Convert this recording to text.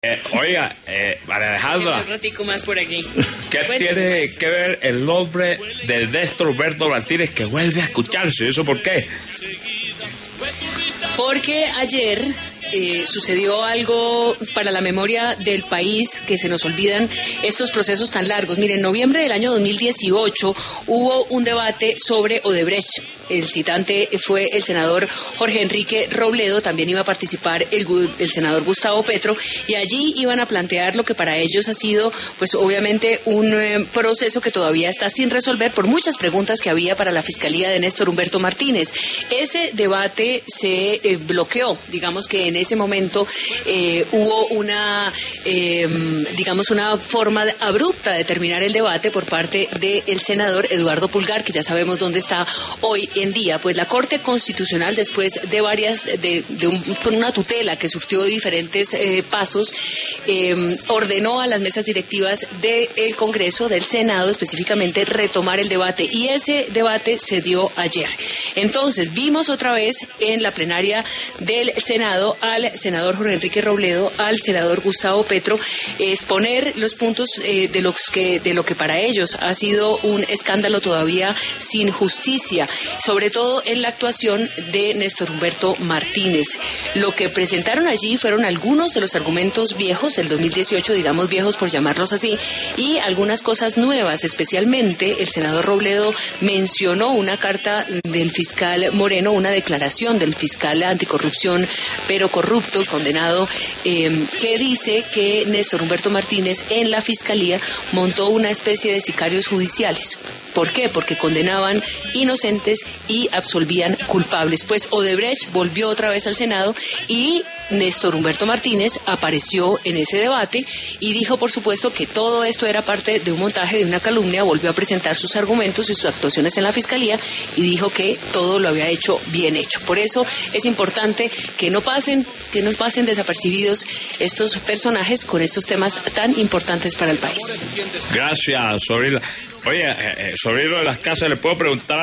Oiga, María Alejandra, Un ratico más por aquí. ¿qué Cuéntame, tiene maestro. que ver el nombre de Néstor Humberto Martínez que vuelve a escucharse? ¿Eso por qué? Porque ayer sucedió algo para la memoria del país, que se nos olvidan estos procesos tan largos. Miren, en noviembre del año 2018 hubo un debate sobre Odebrecht. El citante fue el senador Jorge Enrique Robledo, también iba a participar el senador Gustavo Petro, y allí iban a plantear lo que para ellos ha sido, pues obviamente, un proceso que todavía está sin resolver por muchas preguntas que había para la Fiscalía de Néstor Humberto Martínez. Ese debate se bloqueó, digamos que en ese momento hubo una, digamos, una forma abrupta de terminar el debate por parte del senador Eduardo Pulgar, que ya sabemos dónde está hoy en día. Pues la Corte Constitucional, después de varias, con una tutela que surtió diferentes pasos, ordenó a las mesas directivas del Congreso, del Senado específicamente, retomar el debate, y ese debate se dio ayer. Entonces vimos otra vez en la plenaria del Senado al senador Jorge Enrique Robledo, al senador Gustavo Petro, exponer los puntos de lo que para ellos ha sido un escándalo todavía sin justicia, sobre todo en la actuación de Néstor Humberto Martínez. Lo que presentaron allí fueron algunos de los argumentos viejos del 2018, digamos viejos por llamarlos así, y algunas cosas nuevas. Especialmente el senador Robledo mencionó una carta del fiscal Moreno, una declaración del fiscal anticorrupción pero corrupto, condenado, que dice que Néstor Humberto Martínez en la Fiscalía montó una especie de sicarios judiciales. ¿Por qué? Porque condenaban inocentes y absolvían culpables. Pues Odebrecht volvió otra vez al Senado y Néstor Humberto Martínez apareció en ese debate y dijo, por supuesto, que todo esto era parte de un montaje, de una calumnia. Volvió a presentar sus argumentos y sus actuaciones en la Fiscalía y dijo que todo lo había hecho bien hecho. Por eso es importante que no pasen desapercibidos estos personajes con estos temas tan importantes para el país. Gracias, sobrina. Oye, sobre lo de las casas, ¿le puedo preguntar